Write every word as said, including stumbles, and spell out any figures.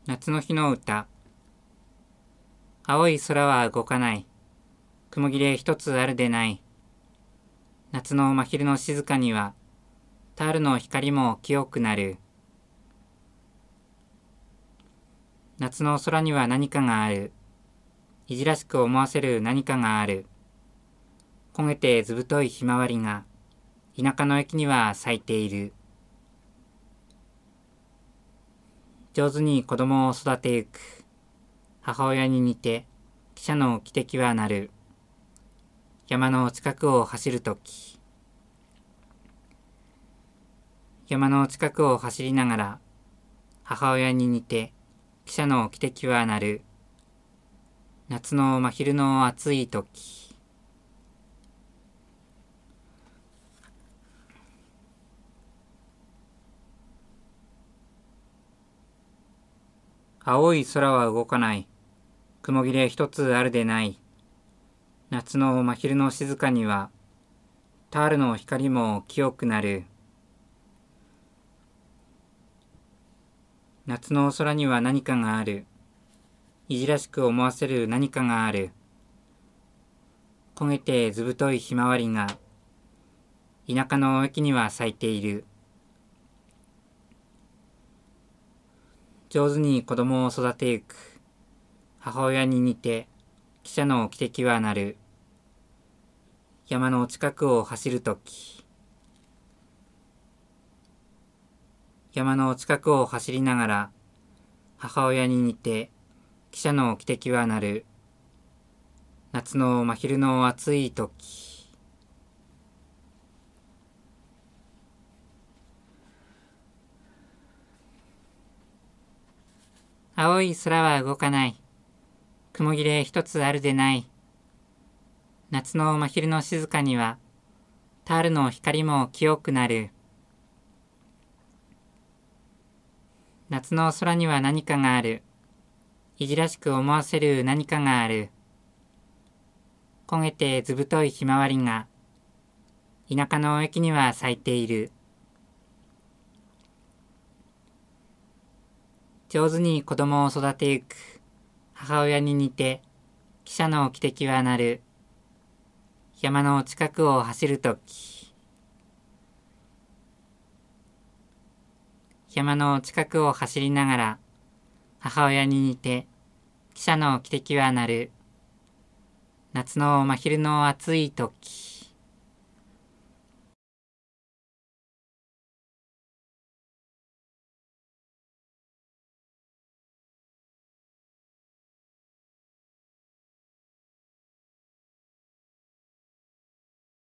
夏の日の歌。青い空は動かない。雲切れ一つあるでない。夏の真昼の静かには、タールの光も清くなる。夏の空には何かがある。いじらしく思わせる何かがある。焦げてずぶといひまわりが、田舎の駅には咲いている。上手に子供を育てゆく。母親に似て、汽車の汽笛は鳴る。山の近くを走るとき。山の近くを走りながら、母親に似て、汽車の汽笛は鳴る。夏の真昼の暑いとき。青い空は動かない。雲切れ一つあるでない。夏の真昼の静かには、タールの光も清くなる。夏の空には何かがある。いじらしく思わせる何かがある。焦げてずぶといひまわりが、田舎の駅には咲いている。上手に子供を育てゆく。母親に似て、汽車の汽笛は鳴る。山の近くを走るとき。山の近くを走りながら、母親に似て、汽車の汽笛は鳴る。夏の真昼の暑いとき。青い空は動かない。雲切れ一つあるでない。夏の真昼の静かには、タールの光も清くなる。夏の空には何かがある。いじらしく思わせる何かがある。焦げてずぶといひまわりが、田舎の駅には咲いている。上手に子供を育てゆく。母親に似て、汽車の汽笛は鳴る。山の近くを走るとき。山の近くを走りながら、母親に似て、汽車の汽笛は鳴る。夏の真昼の暑いとき。